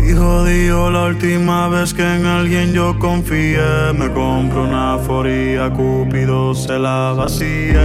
Dijo la última vez que en alguien yo confié. Me compro una foría, Cupido se la vacía.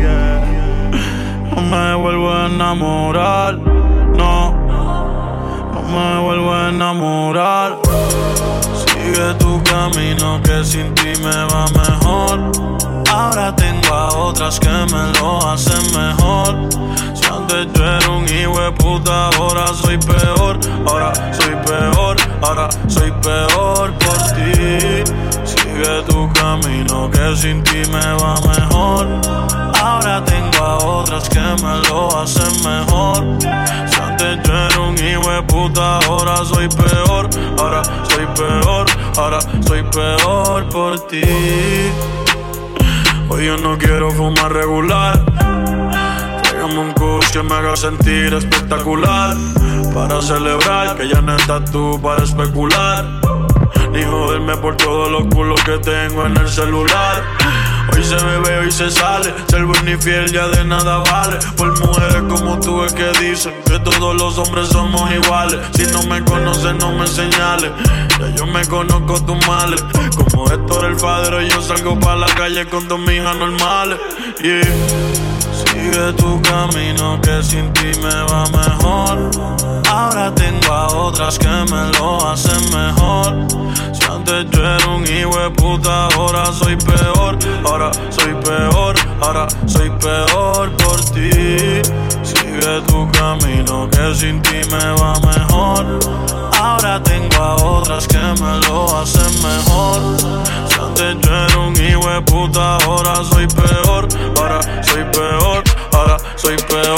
No me vuelvo a enamorar, no me vuelvo a enamorar. Sigue tu camino que sin ti me va mejor. Ahora tengo a otras que me lo hacen mejor. Si antes yo era un hijo de puta, ahora soy peor. Ahora soy peor, ahora soy peor por ti. Sigue tu camino que sin ti me va mejor. Ahora tengo a otras que me lo hacen mejor. Si antes yo era un hijo de puta, ahora soy peor. Ahora soy peor, ahora soy peor por ti. Hoy yo no quiero fumar regular. Tráigame un kush que me haga sentir espectacular. Para celebrar que ya no estás tú para especular. Ni joderme por todos los culos que tengo en el celular. Hoy se bebe, hoy se sale. Ser buen y fiel ya de nada vale. Por mujeres como tú es que dicen que todos los hombres somos iguales. Si no me conoces no me señales. Ya yo me conozco tus males. Como Héctor el Fadero yo salgo pa' la calle con dos mijas normales. Yeah. Sigue tu camino que sin ti me va mejor. Ahora tengo a otras que me lo hacen mejor. Si antes yo era un hijo de puta, ahora soy peor. Ahora soy peor, ahora soy peor por ti. Sigue tu camino que sin ti me va mejor. Ahora tengo a otras que me lo hacen mejor. Si antes yo era un hijo de puta, ahora soy peor. Ahora soy peor, ahora soy peor.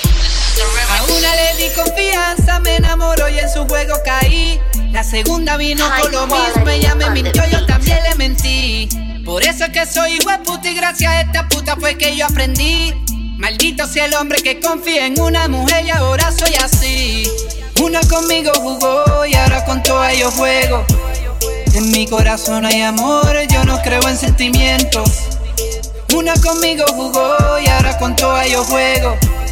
A una le di confianza, me enamoró y en su juego caí. La segunda vino con lo mismo, ella me mintió, yo también le mentí. Por eso es que soy hijo de puta y gracias a esta puta fue que yo aprendí. Maldito sea el hombre que confía en una mujer y ahora soy así. Una conmigo jugó y ahora con toda yo juego. En mi corazón hay amor, yo no creo en sentimientos. Una conmigo jugó y ahora con toda yo juego.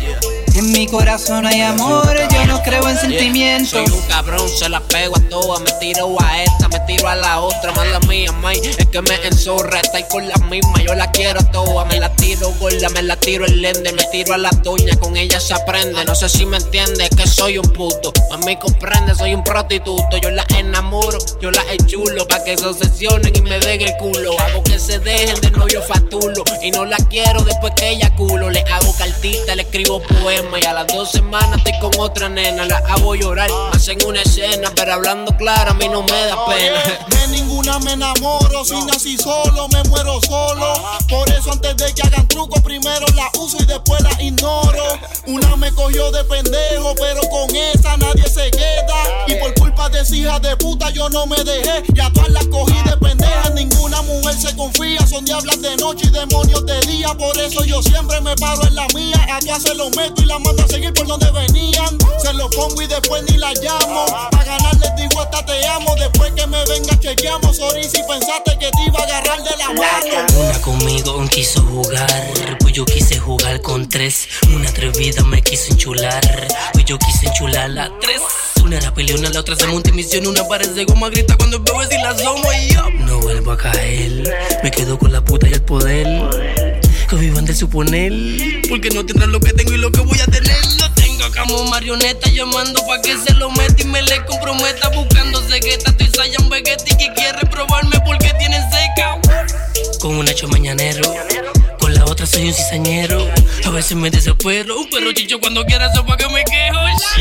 En mi corazón hay amor, yo no creo en sentimientos. Soy un cabrón, se la pego a todas. Me tiro a esta, me tiro a la otra. Más la mía, may, es que me enzorra. Está ahí con la misma, yo la quiero a todas. Me la tiro gorda, me la tiro el lende. Me tiro a la doña, con ella se aprende. No sé si me entiende, que soy un puto. A mí comprende, soy un prostituto. Yo la enamoro, yo la enchulo. Pa' que se obsesionen y me den el culo. Hago que se dejen de novio fatulo. Y no la quiero después que ella culo. Le hago cartita, le escribo poemas. Y a las 2 semanas estoy con otra nena. La hago llorar, me hacen una escena. Pero hablando claro, a mí no me da pena. De ninguna me enamoro. Si nací solo, me muero solo. Por eso antes de que hagan truco, primero la uso y después la ignoro. Una me cogió de pendejo, pero con esa nadie se queda. Y por culpa de esa hija de puta yo no me dejé. Y a todas las cogí de pendeja. Ninguna mujer se confía. Son diablas de noche y demonios de día. Por eso yo siempre me paro en la mía. A todas se lo meto y la mando a seguir por donde venían. Se lo pongo y después ni la llamo. Pa' ganar les digo hasta te amo. Después que me venga chequeamos. Sorry si pensaste que te iba a agarrar de la mano. Una conmigo quiso jugar, pues yo quise jugar con 3. Una atrevida me quiso enchular, pues yo quise enchular las 3. Una era peleona, la otra se monta en misión. Una parece goma, grita cuando veo si la asomo y yo no vuelvo a caer. Me quedo con la puta y el poder. Que vivan de suponer, porque no tendrán lo que tengo y lo que voy a tener. Lo tengo como marioneta, llamando pa' que se lo meta y me le comprometa. Buscando cegueta, estoy Saiyan Vegeta y que quiere probarme porque tienen seca. Con un hecho mañanero, con la otra soy un cizañero. A veces me desespero, un perro chicho cuando quiera sopa que me quejo.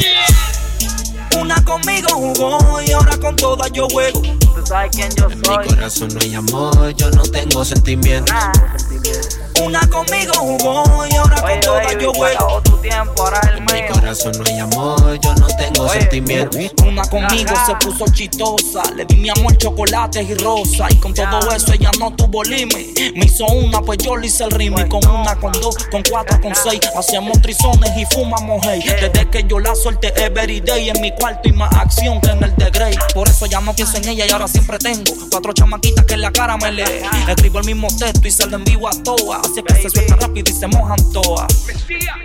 Shit. Una conmigo jugó y ahora con todas yo juego. Tú sabes quién yo soy. En mi corazón no hay amor, yo no tengo sentimientos. Una conmigo jugó y ahora con todas yo juego. En mi corazón no hay amor, yo no tengo sentimientos. Una conmigo se puso chistosa, le di mi amor chocolates y rosa. Y con todo eso ella no tuvo límite. Me hizo una, pues yo le hice el ritmo. Con una, con 2, con 4, con 6. Hacemos trizones y fumamos hey. Desde que yo la solté every day. En mi cuarto y más acción que en el de Grey. Por eso ya no pienso en ella y ahora siempre tengo 4 chamaquitas que en la cara me leen. Escribo el mismo texto y se lo envío a todas. Así que se suelta rápido y se mojan todas. Una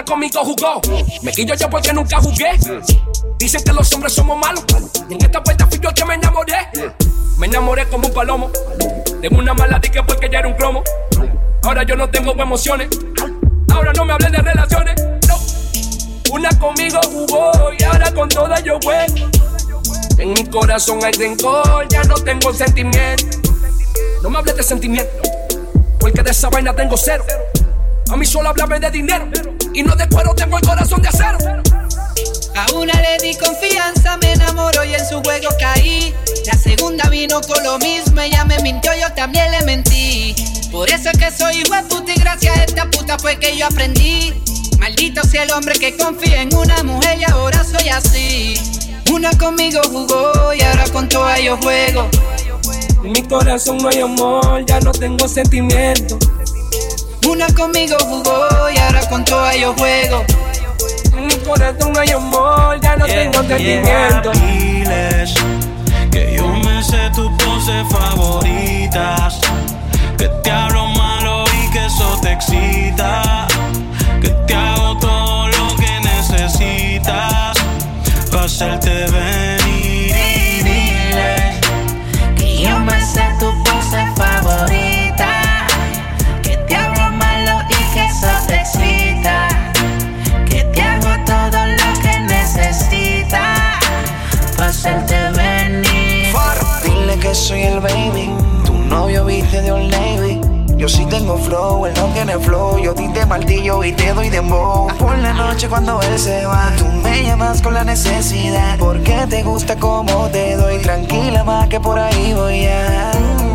una conmigo jugó. Me quillo yo porque nunca jugué. Dicen que los hombres somos malos. Y en esta vuelta fui yo el que me enamoré. Me enamoré como un palomo. De una mala dique porque ya era un cromo. Ahora yo no tengo emociones. Ahora no me hablen de relaciones. No. Una conmigo jugó y ahora con todas yo juego. En mi corazón hay rencor, ya no tengo sentimiento. No me hables de sentimiento, porque de esa vaina tengo cero. A mí solo háblame de dinero y no de cuero, tengo el corazón de acero. A una le di confianza, me enamoró y en su juego caí. La segunda vino con lo mismo, ella me mintió, yo también le mentí. Por eso es que soy hijo de puta y gracias a esta puta fue que yo aprendí. Maldito sea el hombre que confía en una mujer y ahora soy así. Una conmigo jugó y ahora con todas yo juego. En mi corazón no hay amor, ya no tengo sentimiento. Una conmigo jugó y ahora con todas yo juego. En mi corazón no hay amor, ya no tengo sentimiento. Diles que yo me sé tus poses favoritas, que te hablo malo y que eso te excita, que te hago todo lo que necesitas para hacerte venir. Y dile que yo me sé tu pose favorita, que te hablo malo y que eso te excita, que te hago todo lo que necesitas para hacerte venir. Dile que soy el baby, tu novio viste de Old Navy. Yo sí tengo flow, él no tiene flow. Yo te martillo y te doy dembow. Por la noche cuando él se va, tú me llamas con la necesidad, porque te gusta como te doy. Tranquila más que por ahí voy a.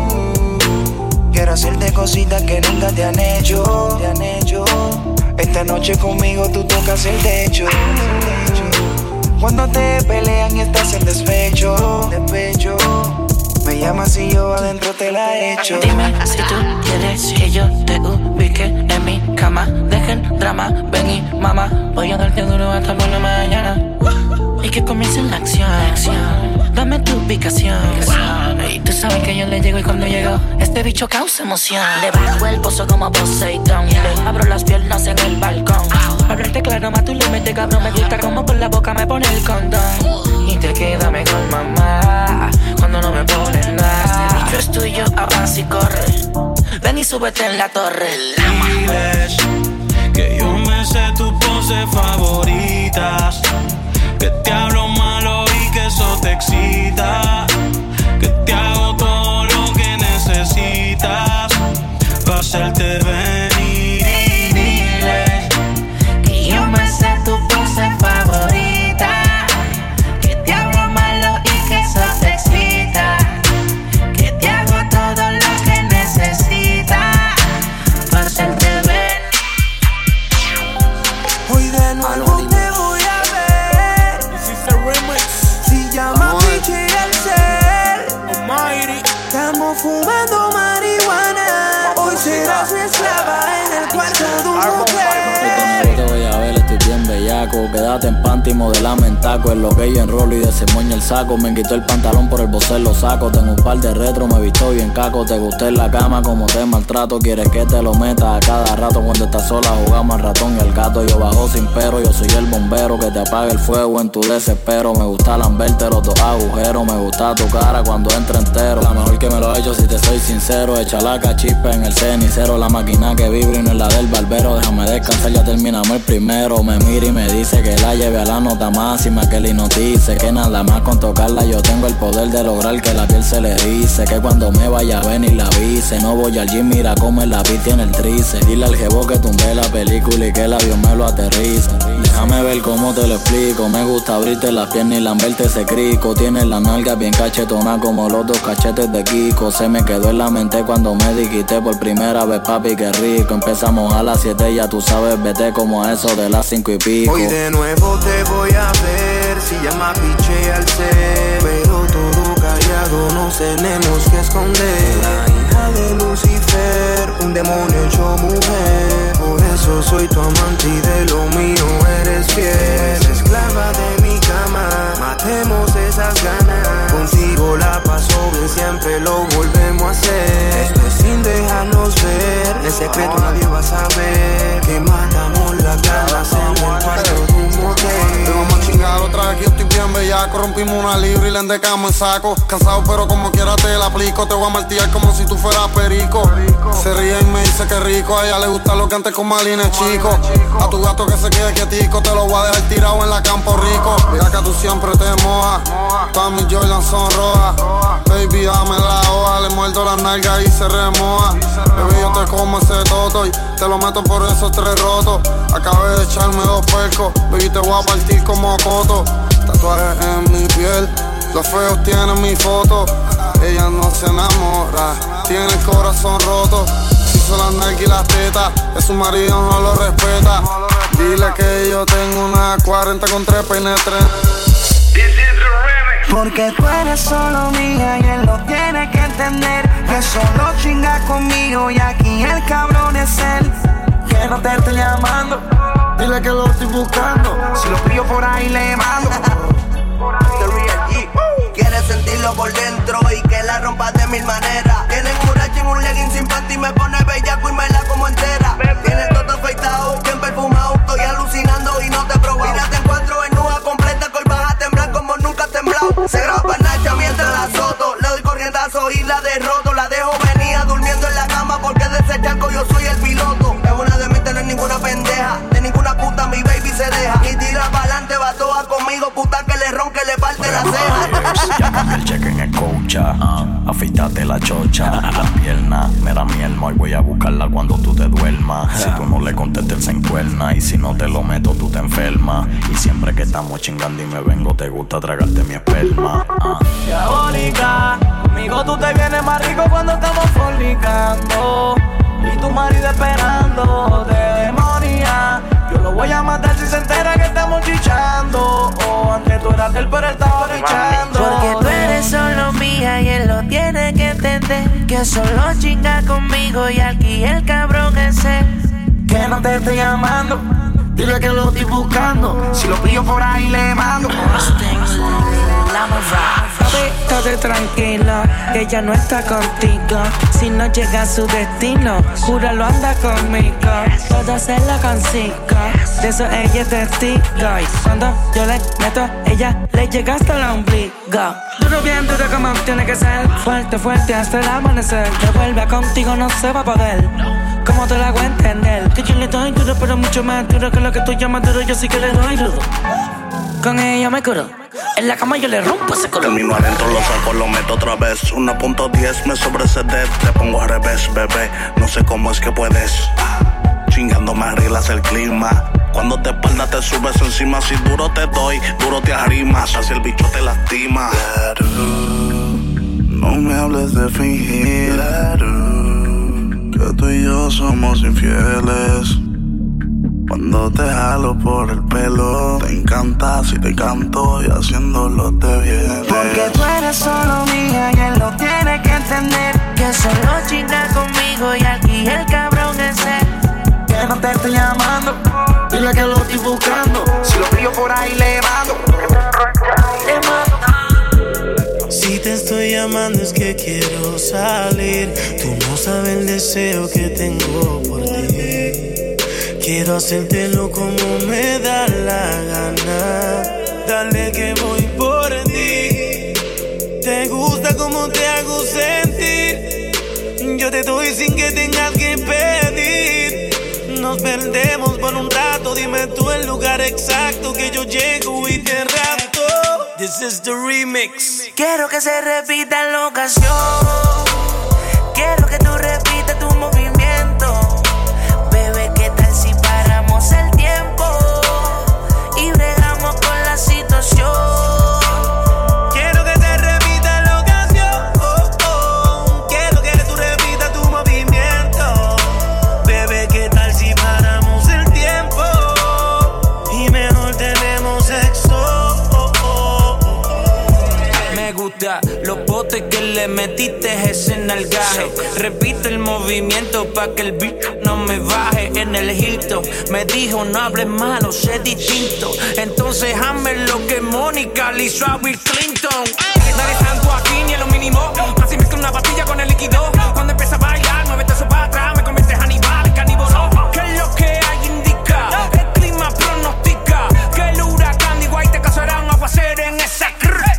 Quiero hacerte cositas que nunca te han hecho. Esta noche conmigo tú tocas el techo. Cuando te pelean y estás en despecho, me llamas y yo adentro te la echo. Dime si tú quieres que yo te ubique en mi cama. Deja el drama, ven y mamá. Voy a darte duro hasta por la mañana. Y que comience la acción. Dame tu ubicación. Y tú sabes que yo le llego y cuando llego este bicho causa emoción. Le bajo el pozo como Poseidón. Le abro las piernas en el balcón. Hablarte claro, más tú le metes cabrón. Me gusta como por la boca me pone el condón. Y te queda mejor mamá cuando no me pones nada. Este bicho es tuyo, avanza y corre. Ven y súbete en la torre. Diles que yo me sé tus poses favoritas, que te hablo malo y que eso te excita, que te hago todo lo que necesitas para hacerte venir. Y dile que yo me sé tu pose favorita, que te hablo malo y que eso te excita, que te hago todo lo que necesitas para hacerte venir. Hoy de nuevo te voy a ver. Si llama Pichi el ser estamos fumando marihuana. Hoy serás mi esclava en el cuarto de un mujer. Te voy a ver, estoy bien bellaco. Quédate en panty y modelame en taco. En lo que yo enrolo y desemoño el saco. Me quitó el pantalón por el bocel lo saco. Tengo un par de retro, me visto bien caco. Te gusté en la cama como te maltrato. Quieres que te lo meta a cada rato. Cuando estás sola jugamos al ratón y al gato. Yo bajo sin pero, yo soy el bombero que te apaga el fuego en tu desespero. Me gusta lamberte los dos agujeros. Me gusta tu cara cuando entra entero. La mejor que me lo he hecho si te soy sincero. Echa la cachispa en el cenicero. La máquina que vibra y no es la del barbero. Déjame descansar, ya terminamos el primero. Me mira y me dice que la lleve a la nota máxima, que le hipnotice, que nada más con tocarla yo tengo el poder de lograr que la piel se le erice, que cuando me vaya a venir la avise. No voy al gym, mira cómo el lápiz tiene el trice. Dile al jevo que tumbé la película y que el avión me lo aterrice. Déjame ver cómo te lo explico. Me gusta abrirte las piernas y lamberte ese crico. Tienes la nalga bien cachetona como los dos cachetes de Kiko. Se me quedó en la mente cuando me dijiste por primera vez, papi, qué rico. Empezamos a las 7, ya tú sabes, vete como a eso de las 5 y pico. Hoy de nuevo te voy a ver. Si llama Piche al ser, pero todo callado nos tenemos que esconder. La hija de Lucifer, un demonio hecho mujer. Por eso soy tu amante y de lo mío eres fiel. Esclava de mi cama, matemos esas ganas. Contigo la paso bien, siempre lo volvemos a hacer. Esto es sin dejarnos ver. En secreto nadie va a saber que matamos las ganas. rompimos una libra y la endecamos en saco. Cansado pero como quiera te la aplico. Te voy a martillar como si tú fueras perico. Se ríe y me dice que rico. A ella le gusta lo que antes con Malines chico. A tu gato que se quede quietico, te lo voy a dejar tirado en la Campo Rico. Mira que tú siempre te mojas, todas mis Jordan son rojas. Baby, dame la hoja, le muerdo las nalgas y se remoja. Baby, yo te como ese toto y te lo meto por esos 3 rotos. Acabé de echarme 2 percos, baby, te voy a partir como coto. Tatuajes en mi piel, los feos tienen mi foto. Ella no se enamora, tiene el corazón roto. Si son las nalgas y las tetas, que su marido no lo respeta. Dile que yo tengo una 40 con 3 peines 3. Porque tú eres solo mía y él lo tiene que entender. Que solo chinga conmigo y aquí el cabrón es él. Que no te estoy llamando, dile que lo estoy buscando. Si lo pillo por ahí le mando. Quieres sentirlo por dentro y que la rompas de 1000 maneras. Tienes un racho y un legging sin panty, me pone bellaco y me la como entera. Tienes todo afeitado, bien perfumado, estoy alucinando y no te he probado. Mírate en 4 en nuda completa, que hoy vas a temblar como nunca has temblado. Se graba Nacha mientras la soto, le doy corrientazo y la derroto. La dejo venía durmiendo en la cama porque de ese charco yo soy el piloto. Es una de mí tener ninguna pendeja, de ninguna puta mi baby se deja. Y tira pa'lante, va toda conmigo, puta que le ronque, le parte la ceja. Ya cambié el cheque en el cocha, afeítate la chocha, la pierna, mira mi alma, hoy voy a buscarla cuando tú te duermas. Si tú no le contestes se encuerna y si no te lo meto tú te enfermas. Y siempre que estamos chingando y me vengo te gusta tragarte mi esperma. Diabólica, conmigo tú te vienes más rico cuando estamos fornicando. Y tu marido esperando de demonia. Yo lo voy a matar si se entera que estamos chichando. Antes tú eras del pero él estaba chichando. Porque tú eres solo mía y él lo tiene que entender. Que solo chinga conmigo y aquí el cabrón es él. Que no te estoy llamando, dile que lo estoy buscando. Si lo pillo por ahí le mando. Estate tranquila, que ella no está contigo. Si no llega a su destino, júralo, anda conmigo. Todo se lo consigo, de eso ella es testigo. Y cuando yo le meto, ella le llega hasta el ombligo. Duro bien duro como tiene que ser. Fuerte, fuerte hasta el amanecer. Que vuelva contigo no se va a poder. ¿Cómo te lo hago entender? Que yo le doy duro, pero mucho más duro que lo que tú llamas duro. Yo sí que le doy duro. Con ella me curo. En la cama yo le rompo ese color. Termino adentro, lo saco, lo meto otra vez. 1.10 me sobrecede, te pongo al revés, bebé. No sé cómo es que puedes. Chingando me arreglas el clima. Cuando te espalda te subes encima. Si duro te doy, duro te arrimas. Así el bicho te lastima. No me hables de fingir, que tú y yo somos infieles. Cuando te jalo por el pelo, te encanta si te canto y haciéndolo te viene. Porque tú eres solo mía y él lo tiene que entender. Que solo chinga conmigo y aquí el cabrón es él. Que no te estoy llamando, dile que lo estoy buscando. Si lo pillo por ahí le mando. Si te estoy llamando es que quiero salir. Tú no sabes el deseo que tengo por ti. Quiero hacértelo como me da la gana. Dale que voy por ti. Te gusta como te hago sentir. Yo te doy sin que tengas que pedir. Nos perdemos por un rato. Dime tú el lugar exacto que yo llego y te rapto. This is the remix. Quiero que se repita la ocasión. Quiero que tú repitas tu movimiento. Bebé, ¿qué tal si paramos el tiempo y bregamos con la situación? Quiero que te repita la ocasión. Quiero que tú repitas tu movimiento. Bebé, ¿qué tal si paramos el tiempo y mejor tenemos sexo? Me gusta los botes que le metiste ese nalgaje. Repite el movimiento pa' que el bicho no me baje. En el Hilton me dijo no hables malo, sé distinto. Entonces hazme lo que Mónica le hizo a Bill Clinton. Nadie santo aquí ni en lo mínimo. Así mezcla una pastilla con el líquido. Cuando empieza a bailar, muévete eso para atrás. Me conviertes Aníbal, carnívoro. ¿Qué es lo que hay indica? El clima pronostica que el huracán de Guay te causará un aguacero en esa cruz.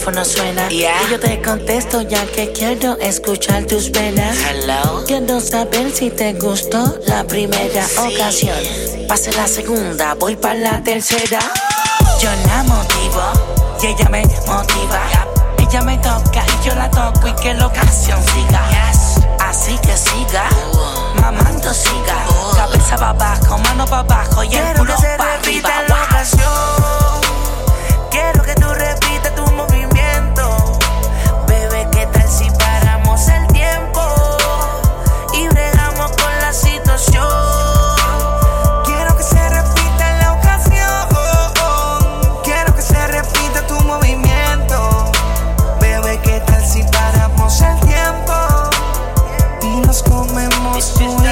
teléfono suena y yo te contesto ya que quiero escuchar tus penas. Hello. Quiero saber si te gustó la primera ocasión. Pase la segunda, voy para la tercera. Yo la motivo y ella me motiva. Ella me toca y yo la toco y que la ocasión siga. Así que siga, mamando siga. Cabeza para abajo, mano para abajo y el culo para arriba. La ocasión. Quiero que tú repitas tu movimiento. Bebé, ¿qué tal si paramos el tiempo y bregamos con la situación? Quiero que se repita la ocasión. Quiero que se repita tu movimiento. Bebé, ¿qué tal si paramos el tiempo y nos comemos tú y yo?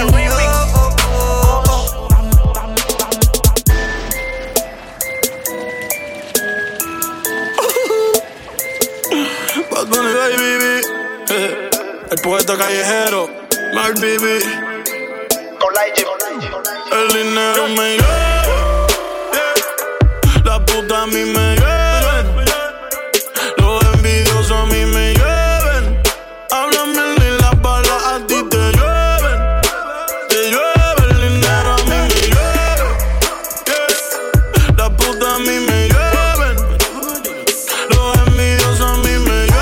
El poeta callejero, Mark Bibi. El dinero me lleva, la puta a mí me lleven, los envidiosos a mí me lleven. Háblame y las balas a ti te llueven. Te llueve el dinero a mí me lleven, la puta a mí me lleven, los envidiosos a mí me lleven.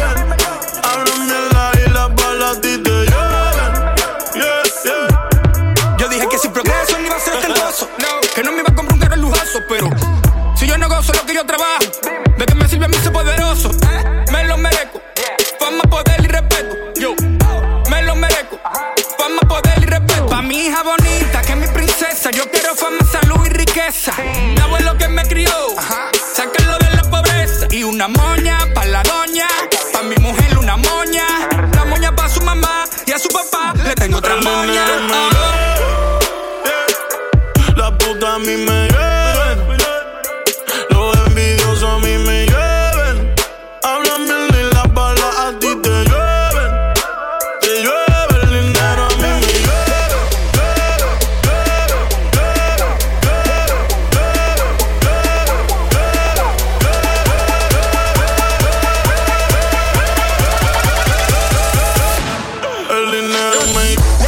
Yo dije que sin progreso no iba a ser tentoso, que no me iba a comprar un carro lujoso, pero si yo no gozo lo que yo trabajo, ¿de qué me sirve a mí ser poderoso? Me lo merezco, fama, poder y respeto. Yo me lo merezco, fama, poder y respeto. Pa' mi hija bonita, que es mi princesa, yo quiero fama, salud y riqueza. Mi abuelo que me crió, sáquenlo de la pobreza. Y una moña pa' la doña, pa' mi mujer una moña. La moña pa' su mamá y a su papá le tengo otra moña. La puta a mí me lleven, los envidiosos a mí me lleven. Háblame y las balas a ti te llueven. Te llueve el dinero a mí me el dinero me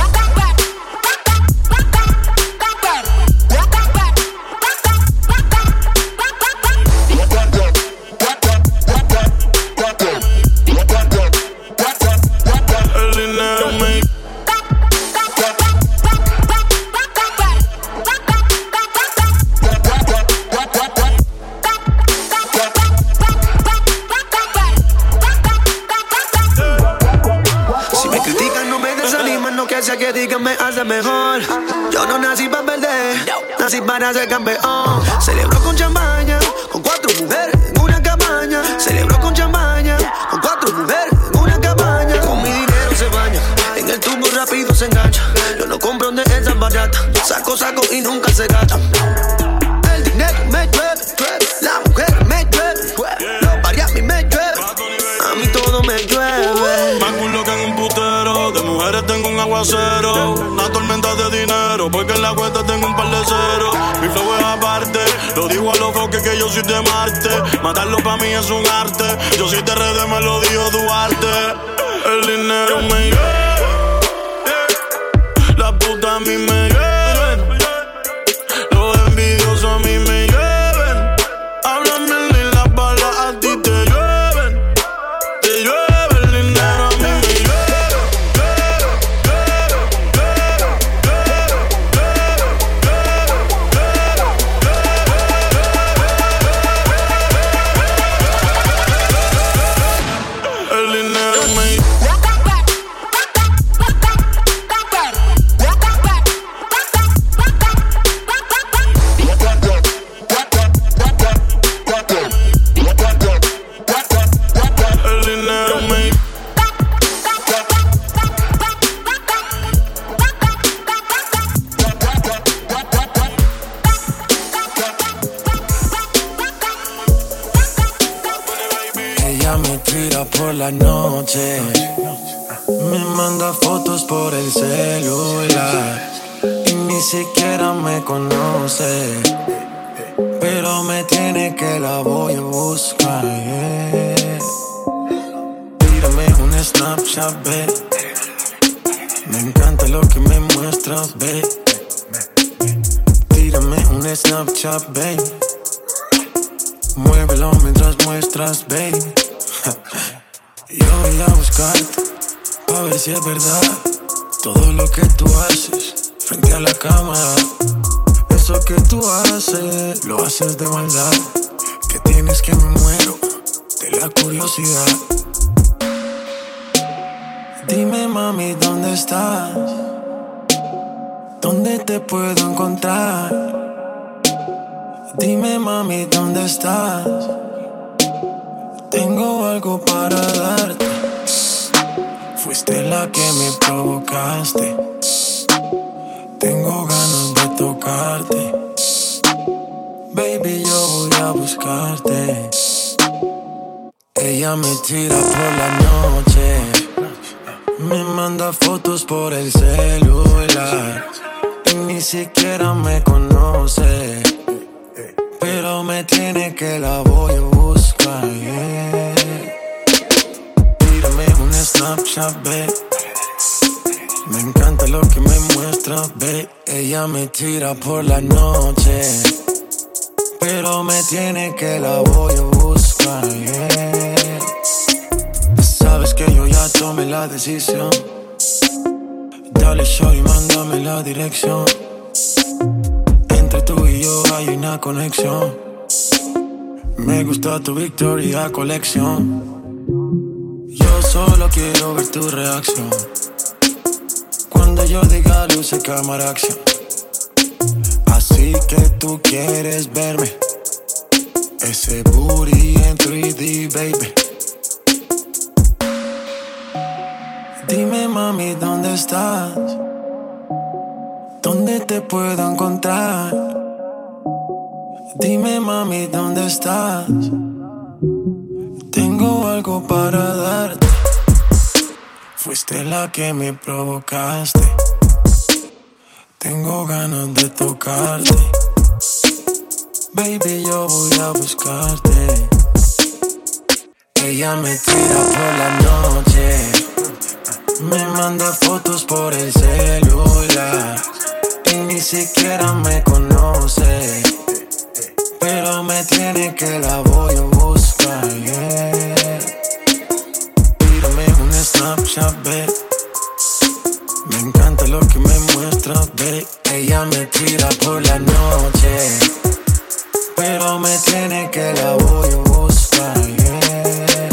que digan me hace mejor. Yo no nací para perder, nací para ser campeón. Celebro con champaña, con 4 mujeres en una cabaña. Celebro con champaña, con 4 mujeres en una cabaña. Con mi dinero se baña, en el tubo rápido se engancha. Yo no compro de esas baratas, saco y nunca se gasta. El dinero me llueve, la mujer me llueve, los pariamis me llueve, a mí todo me llueve. Más culo que en un putero, de mujeres tengo un aguacero. Una tormenta de dinero, porque en la cuenta tengo un par de ceros. Mi flow es aparte, lo digo a los foques que yo soy de Marte. Matarlo pa' mí es un arte, yo soy de RD, me lo dijo Duarte. El dinero me lleva, la puta a mí me lleven, los envidiosos a mí me lleven. Háblame y las balas a ti te llueven. Te llueve el dinero a mí me el dinero me por la noche, me manda fotos por el celular y ni siquiera me conoce, pero me tiene que la voy a buscar, yeah. Snapchat, babe. Me encanta lo que me muestras, babe. Tírame un Snapchat, babe. Muévelo mientras muestras, babe. Yo voy a buscarte, a ver si es verdad todo lo que tú haces frente a la cámara. Eso que tú haces, lo haces de maldad. Que tienes que me muero de la curiosidad. Dime, mami, ¿dónde estás? ¿Dónde te puedo encontrar? Dime, mami, ¿dónde estás? Tengo algo para darte. Fuiste la que me provocaste. Tengo ganas de tocarte. Baby, yo voy a buscarte. Ella me tira por la noche. Me manda fotos por el celular. Y ni siquiera me conoce. Pero me tiene que la voy a buscar, yeah. Tírame un Snapchat, babe. Me encanta lo que me muestra, babe. Ella me tira por la noche. Pero me tiene que la voy a buscar, yeah. Sabes que yo ya tomé la decisión. Dale, shorty, mándame la dirección. Entre tú y yo hay una conexión. Me gusta tu Victoria colección. Yo solo quiero ver tu reacción cuando yo diga luce cámara acción. Así que tú quieres verme, ese booty en 3D, baby. Dime, mami, ¿dónde estás? ¿Dónde te puedo encontrar? Dime, mami, ¿dónde estás? Tengo algo para darte. Fuiste la que me provocaste. Tengo ganas de tocarte. Baby, yo voy a buscarte. Ella me tira por la noche. Me manda fotos por el celular. Y ni siquiera me conoce. Pero me tiene que la voy a buscar, yeah. Tírame un Snapchat, babe. Me encanta lo que me muestras, babe. Ella me tira por la noche. Pero me tiene que la voy a buscar, yeah.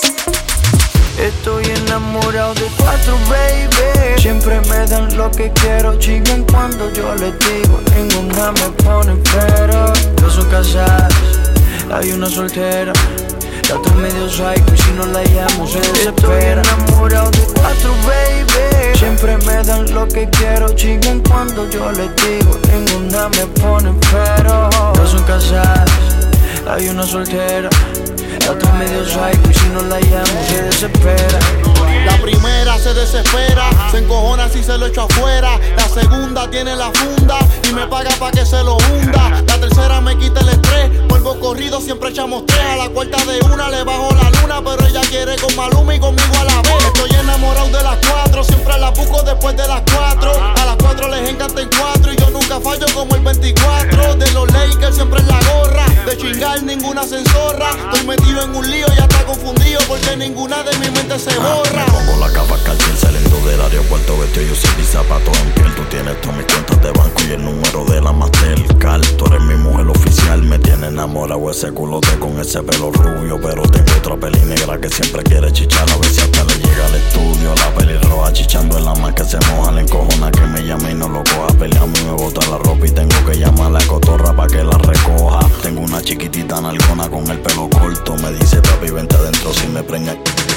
Estoy enamorado de 4, baby. Siempre me dan lo que quiero, chigan cuando yo les digo. Ninguna me pone pero. Dos son casadas, hay una soltera. La otra medio psycho y si no la llamo se desespera. Estoy enamorado de 4, baby. Siempre me dan lo que quiero, chigan cuando yo les digo. Ninguna me pone pero. Dos son casadas, hay una soltera. La otra medio psycho y si no la llamo se desespera. La primera se desespera, se encojona si se lo echo afuera. La segunda tiene la funda y me paga pa' que se lo hunda. La tercera me quita el estrés, vuelvo corrido, siempre echamos 3. A la cuarta de una le bajo la luna, pero ella quiere con Maluma y conmigo a la vez. Estoy enamorado de las 4, siempre las busco después de las 4. A las 4 les encanta en 4 y yo nunca fallo como el 24. De los Lakers siempre en la gorra, de chingar ninguna se enzorra. Estoy metido en un lío y ya está confundido porque ninguna de mi mente se borra. Pongo la capa calcín saliendo del aeropuerto, vestido yo sin mis zapatos en piel. Tú tienes todas mis cuentas de banco y el número de la Mastercard. Tú eres mi mujer oficial, me tiene enamorado ese culote con ese pelo rubio. Pero tengo otra peli negra que siempre quiere chichar, a ver si hasta le llega al estudio. La peli roja chichando en la más que se moja, le encojona que me llame y no lo coja. Pelea a mí me bota la ropa y tengo que llamar a la cotorra pa' que la recoja. Tengo una chiquitita nalgona con el pelo corto, me dice papi vente adentro si me preña.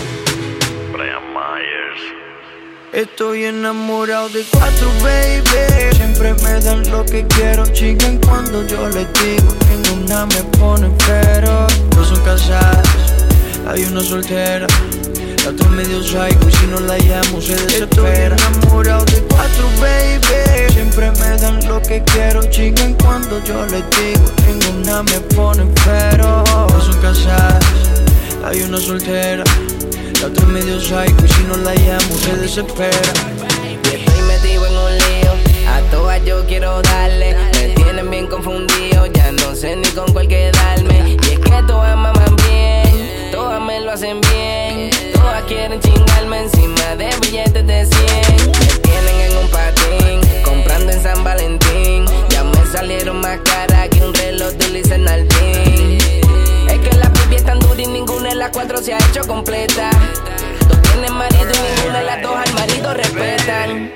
Estoy enamorado de 4, baby. Siempre me dan lo que quiero, chigan cuando yo les digo. Ninguna me pone pero. Dos son casadas, hay una soltera. La otra medio psycho y si no la llamo se desespera. Estoy enamorado de 4, baby. Siempre me dan lo que quiero, chigan cuando yo les digo. Ninguna me pone pero. Dos son casadas, hay una soltera. La otra es medio psycho y si no la llamo se desespera. Estoy metido en un lío, a todas yo quiero darle. Me tienen bien confundido, ya no sé ni con cuál quedarme. Y es que todas maman bien, todas me lo hacen bien. Todas quieren chingarme encima de billetes de 100. Me tienen en un patín, comprando en San Valentín. Ya me salieron más caras que un reloj de Luis Nardín. Es que la pipi es tan dura y ninguna de las 4 se ha hecho completa. Dos tienen marido y ninguna de las 2 al marido respetan.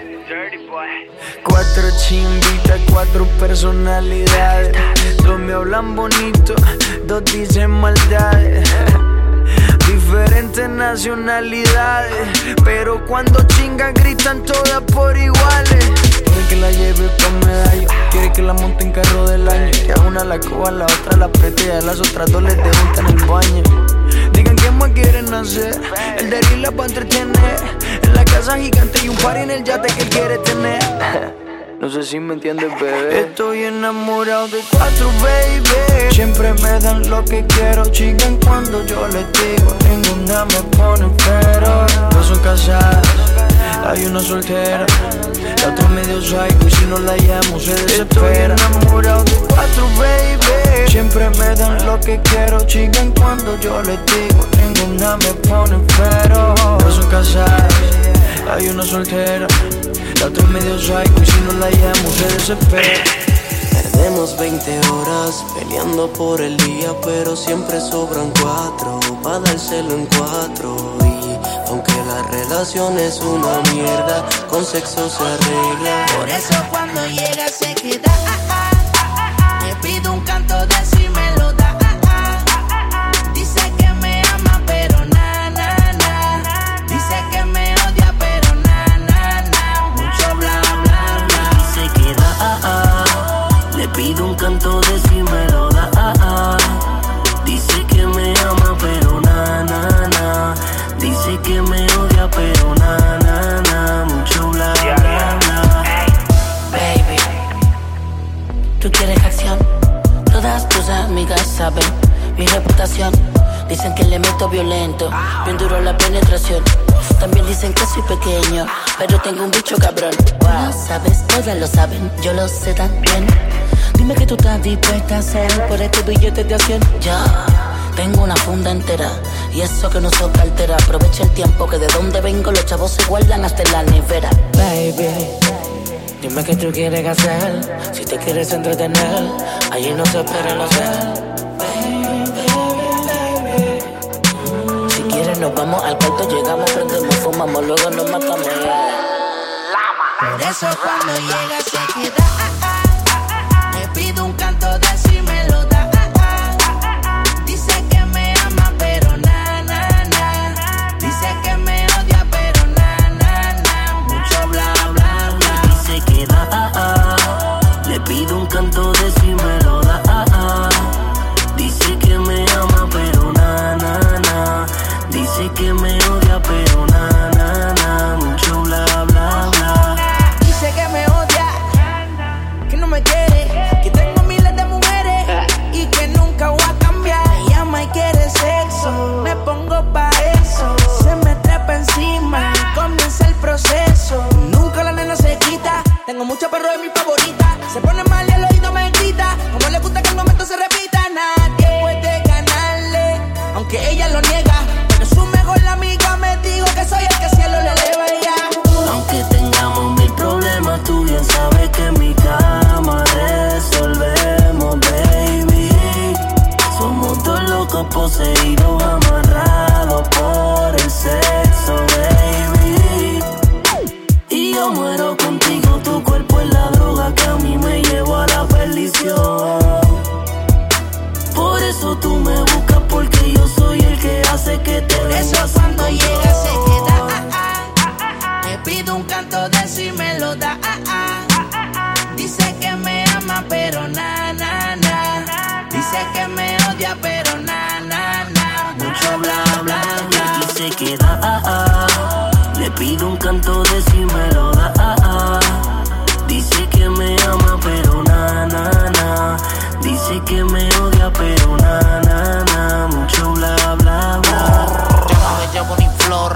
4 chimbitas, 4 personalidades. 2 me hablan bonito, 2 dicen maldades. Diferentes nacionalidades, pero cuando chingan gritan todas por iguales. Quiere que la lleve pa' medallo, quiere que la monte en carro del año. Que a una la coja, a la otra la apriete y a las otras 2 les debuta en el baño. Digan quién más quieren hacer, el de Rila pa' entretener. En la casa gigante y un party en el yate que él quiere tener. No sé si me entiendes, bebé. Estoy enamorado de 4, baby. Siempre me dan lo que quiero, chican cuando yo les digo. Ninguna me pone pero. 2 son casadas, hay una soltera. La otra es medio psycho y si no la llamo se desespera. Estoy enamorado de 4, baby. Siempre me dan lo que quiero, chican cuando yo les digo. Ninguna me pone pero. 2 son casadas, hay una soltera. La otra es medio psycho y si no la llamo se desespera. Perdemos 20 horas peleando por el día, pero siempre sobran 4 pa' dárselo en 4. Y aunque la relación es una mierda, con sexo se arregla. Por eso cuando llega se queda. Me pido un canto de si me lo da. Dice que me ama pero na na na. Dice que me odia pero na na na. Mucho bla bla bla. Y se queda. Le pido un canto de si me lo da. Dice que me ama pero na na na. Dice que me odia pero na na na. Mucho bla bla bla. Baby, tú quieres acción. Todas tus amigas saben mi reputación. Dicen que le meto violento, bien duro la penetración. También dicen que soy pequeño, pero tengo un bicho cabrón. No sabes, todas lo saben, yo lo sé también. Dime que tú estás dispuesta a hacer por este billete de acción. Ya, tengo una funda entera y eso que no uso cartera. Aprovecha el tiempo que de donde vengo los chavos se guardan hasta en la nevera. Baby, dime qué tú quieres hacer. Si te quieres entretener, allí no se espera el hacer. Si quieres nos vamos al cuarto, llegamos, prendemos, fumamos, luego nos matamos. Por eso cuando llega se queda. Me pido un canto de si me lo da. Dice que me ama pero na na na. Dice que me odia pero na na na. Mucho bla bla bla. Y se queda. Le pido un canto de si me lo da. Dice que me ama pero na na na. Dice que me odia pero na na na. Mucho bla bla bla. Dice que me odia, que no me quiere, que tengo miles de mujeres y que nunca voy a cambiar. Me llama y quiere sexo, me pongo pa' eso. Se me trepa encima, comienza el proceso. Nunca la nena se quita, tengo mucho perro de mi favorita. Se pone mal y el oído me grita, como le gusta que el momento se repita. Nadie puede ganarle, aunque ella lo niega. Pero su mejor amiga me dijo que soy el que al cielo le eleva ya. Aunque tengamos mil problemas, tú bien sabes que en mi cama resolvemos, baby. Somos dos locos poseídos, amarrados por el sexo, baby. Y yo muero contigo, tu cuerpo es la droga que a mí me llevó a la perdición. Por eso tú me buscas, porque yo soy el que hace que te Por eso cuando llega se queda. Me pido un canto de si me lo da. Dice que me ama pero na na na. Dice que me odia pero na na na. Mucho bla bla bla. Y se queda. Le pido un canto de si me lo da. Dice que me ama pero na na na. Dice que me odia pero na na na. Mucho bla bla bla. Yo no me llevo ni flor.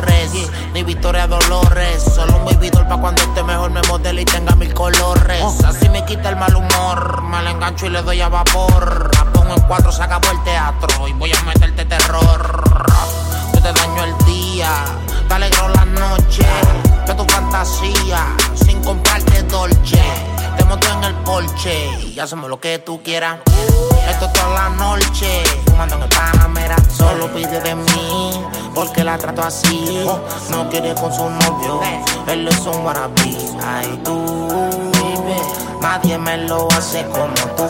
a vapor. La pongo en 4, se acabó el teatro y voy a meterte terror. Yo te daño el día, te alegro la noche, de tu fantasía, sin comprarte dolce. Te monto en el Porsche y hacemos lo que tú quieras. Esto toda la noche, fumando en el Panamera. Solo pide de mí, porque la trato así. No quiere con su novio, él es un wannabe. Ay, tú, nadie me lo hace como tú.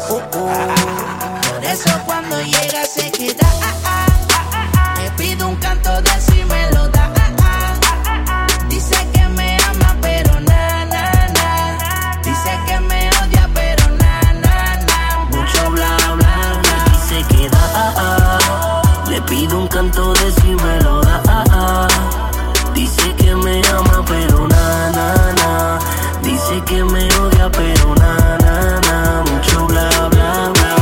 Por eso cuando llega se queda. Le pido un canto de él si me lo da. Dice que me ama pero na, na, na. Dice que me odia pero na, na, na. Mucho bla, bla, bla. Y se queda. Le pido un canto de si me lo da. Dice que me ama pero na, na, na. Dice que me odia pero na, na, na. Mucho bla, bla, bla.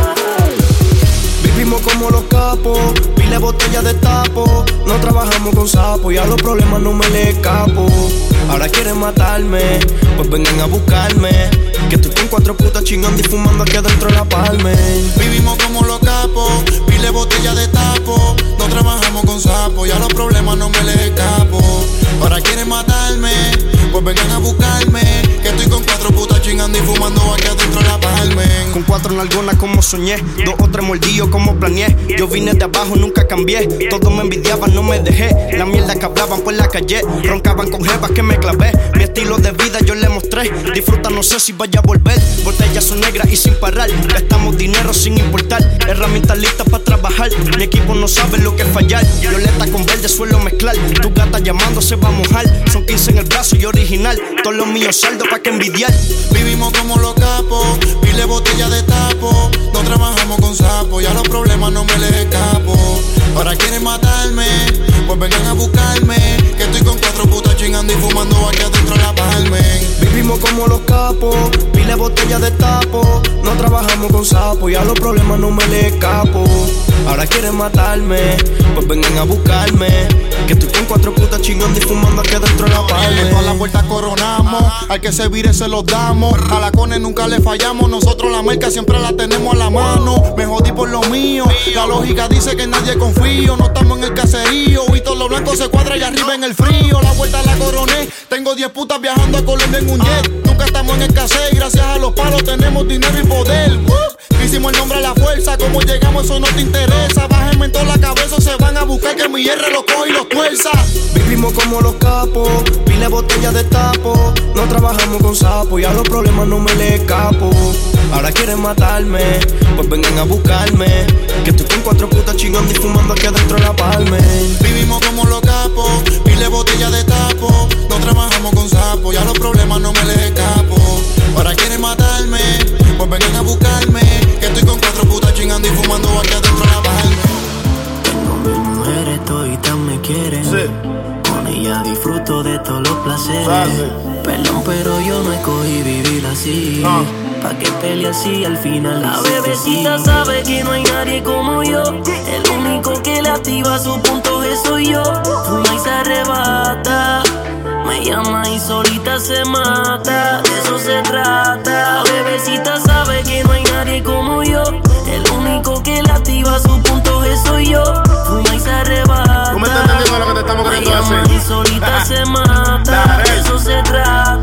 Vivimos como los capos, pile botella de tapo. No trabajamos con sapos y a los problemas no me le escapo. Ahora quieren matarme, pues vengan a buscarme. Que estoy con 4 putas chingando y fumando aquí adentro de la palme. Vivimos como los capos, pile botella de tapo. No trabajamos con sapos y a los problemas no me les escapo. Ahora quieren matarme, pues vengan a buscarme. Que estoy con 4 putas chingando y fumando aquí adentro de la palme. Con 4 nalgonas como soñé, 2 o 3 mordidos como planeé. Yo vine de abajo, nunca cambié. Todos me envidiaban, no me dejé. La mierda que hablaban por la calle, roncaban con jevas que me clavé. Mi estilo de vida yo le mostré. Disfruta, no sé si vaya a volver. Botellas son negras y sin parar. Gastamos dinero sin importar. Herramientas listas para trabajar. Mi equipo no sabe lo que es fallar. Violeta con verde suelo mezclar. Tu gata llamando se va a mojar. Son 15 en el brazo y original. Todos los míos saldo pa' que envidiar. Vivimos como los capos, pile botella de tapo. No trabajamos con sapos y a los problemas no me les escapo. Ahora quieren matarme, pues vengan a buscarme. Que estoy con 4 putas chingando y fumando aquí adentro de la palme. Vivimos como los capos, pile botella de tapo. No trabajamos con sapos y a los problemas no me le escapo. Ahora quieren matarme, pues vengan a buscarme. Que estoy con 4 putas chingando y fumando aquí adentro de la palme. Todas las vueltas coronamos, al que se vire se los damos. A la Cone nunca le fallamos, nosotros la marca siempre la tenemos a la mano. Me jodí por lo mío, la lógica dice que nadie confío. No estamos en el caserío y todo lo blanco se cuadra allá arriba en el frío. La vuelta la coroné, tengo 10 putas viajando a Colombia en un jet. Nunca estamos en escasez y gracias a los palos tenemos dinero y poder. Hicimos el nombre a la fuerza, como llegamos eso no te interesa. Bájenme en toda la cabeza, se van a buscar que mi R lo coge y lo tuerza. Vivimos como los capos, pile botella de tapo. No trabajamos con sapos y a los problemas no me le escapo. Ahora quieren matarme, pues vengan a buscarme. Que estoy con 4 putas chingando y fumando aquí adentro de la palme. Vivimos como los capos, pile botella de tapo. No trabajamos con sapos y a los problemas no me les escapo. Ahora quieren matarme, pues vengan a buscarme. Que estoy con 4 putas chingando y fumando aquí adentro de la palme. Tengo 1000 mujeres, toditas me quieren. Con ella disfruto de todos los placeres. Perdón, pero yo no escogí vivir así. Pa' que peleé así al final. La bebecita sabe que no hay nadie como yo. El único que le activa su punto G soy yo. Fuma y se arrebata, me llama y solita se mata. De eso se trata. La bebecita sabe que no hay nadie como yo. El único que le activa su punto G soy yo. Fuma y se arrebata, ¿tú me estás entendiendo lo que te estamos queriendo decir? Y solita se mata. De eso se trata.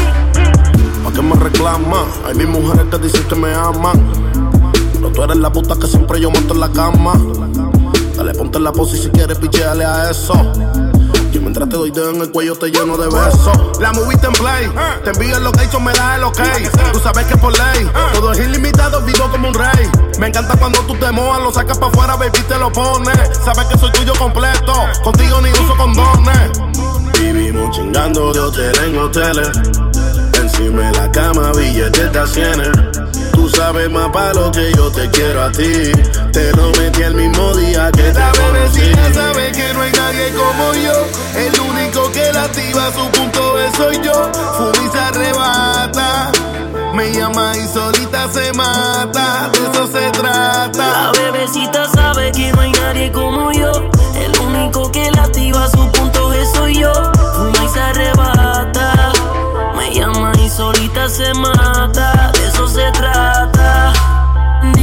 ¿Pa' qué me reclama? Hay mis mujeres que dicen que me aman, pero tú eres la puta que siempre yo monto en la cama. Dale, ponte en la pose y si quieres picheale a eso. Yo mientras te doy dedo en el cuello te lleno de besos. La moviste en play, te envío el location, me da el ok. Tú sabes que por ley, todo es ilimitado, vivo como un rey. Me encanta cuando tú te mojas, lo sacas pa' afuera, baby, te lo pones. Sabes que soy tuyo completo, contigo ni uso condones. Vivimos chingando de hotel en hoteles. Encima de la cama, billetes de 100. Tú sabes más pa' lo que yo te quiero a ti. Te lo metí el mismo día que te conocí. La bebecita sabe que no hay nadie como yo. El único que la activa su punto B soy yo. Fuma y se arrebata, me llama y solita se mata. De eso se trata. La bebecita sabe que no hay nadie como yo. El único que la activa su punto G soy yo. Fuma y se arrebata, me llama y solita se mata. De eso se trata.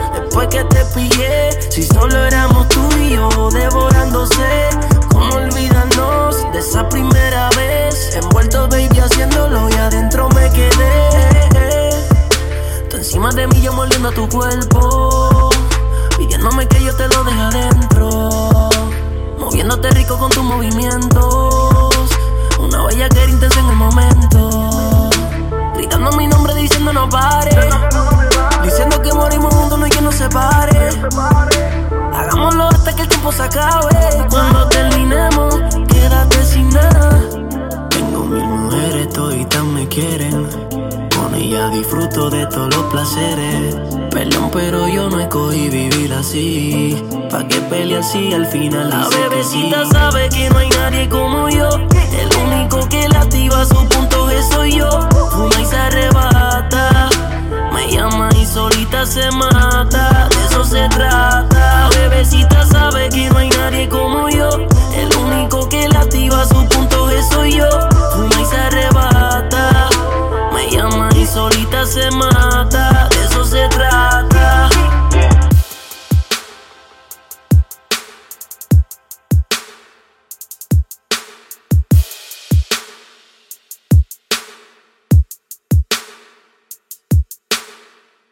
después que te pillé. Si solo éramos tú y yo devorándose. ¿Cómo olvidarnos de esa primera vez? Envuelto, baby, haciéndolo y adentro me quedé. Tú encima de mí, yo moliendo tu cuerpo, pidiéndome que yo te lo deje adentro. Moviéndote rico con tus movimientos. Una bella que era intensa en el momento. Gritando mi nombre diciendo no pare. Diciendo que morimos juntos, no hay quien nos separe. Hagámoslo hasta que el tiempo se acabe. Cuando terminemos, quédate sin nada. Tengo 1000 mujeres, toditas me quieren. Con ella disfruto de todos los placeres. Perdón, pero yo no escogí vivir así. ¿Pa' qué pelear si al final la bebecita sí sabe que no hay nadie como yo? El único que le activa su punto G soy yo. Fuma y se arrebata, me llama y solita se mata. De eso se trata. La bebecita sabe que no hay nadie como yo.